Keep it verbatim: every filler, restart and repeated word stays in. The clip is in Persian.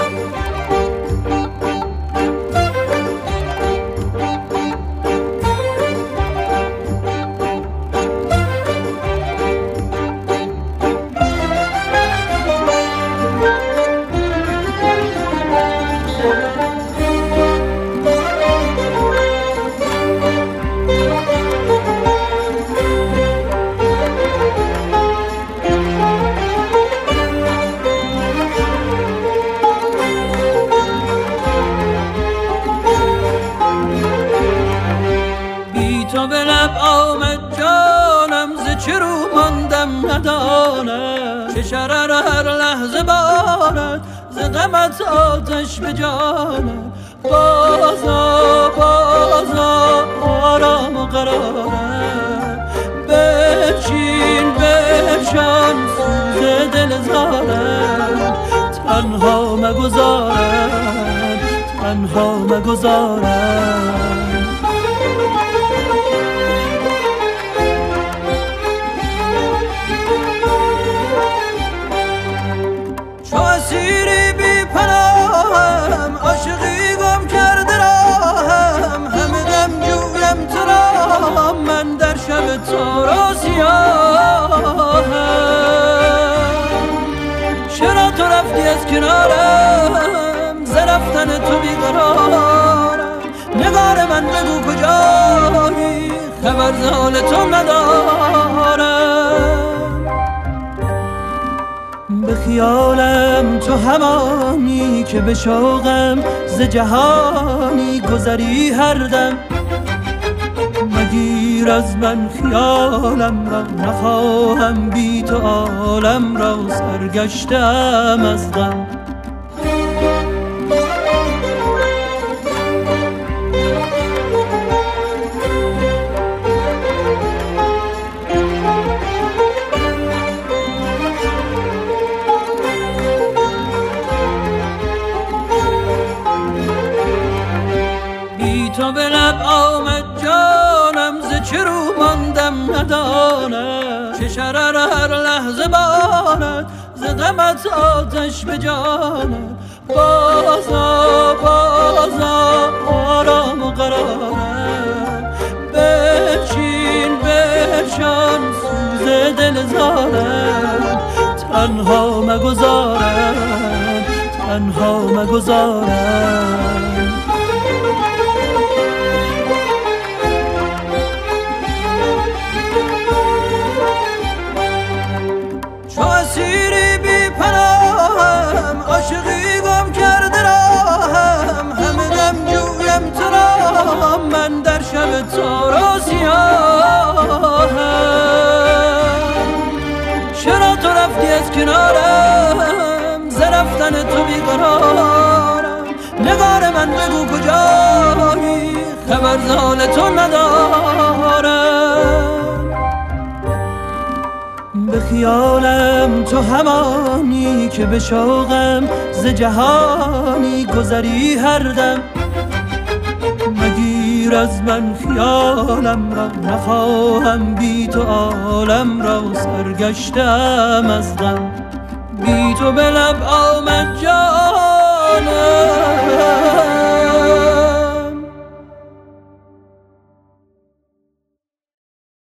تو به لب آمد جانم ز چه رو ماندم ندانم چه شرر هر لحظه بارد ز غمت آتش به جانم بازا بازا آرام و قرارم بچین بچان سوز دل زارم تنها مگذارم تنها مگذارم اسیری بی پناهم عاشقی گم کرده راهم همه دم جویم تو را من در شب تار و سیاهم چرا تو رفتی از کنارم ز رفتن تو بیقرارم نگار من بگو کجایی خبر ز حال تو ندارم به خیالم تو همانی که به شوقم ز جهانی گذری هر دم مگیر از من خیالم را نخواهم بی تو عالم را سرگشتم از غم تو به لب آمد جانم ز چه رو ماندم ندانم چه شرر هر لحظه بارد ز غمت آتش به جانم بازا بازا آرام و قرارم بچین بچان سوز دل زارم تنها مگذارم تنها مگذارم اسیری بی پناهم عاشقی گم کرده راهم همه دم جویم تو را من در شب تار و سیاهم چرا تو رفتی از کنارم ز رفتن تو بیقرارم نگار من بگو کجایی خبر ز حال تو ندارم به خیالم تو همانی که به شوقم ز جهانی گذری هر دم مگیر از من خیالم را نخواهم بی تو عالم را سرگشتم از غم بی تو به لب آمد جانم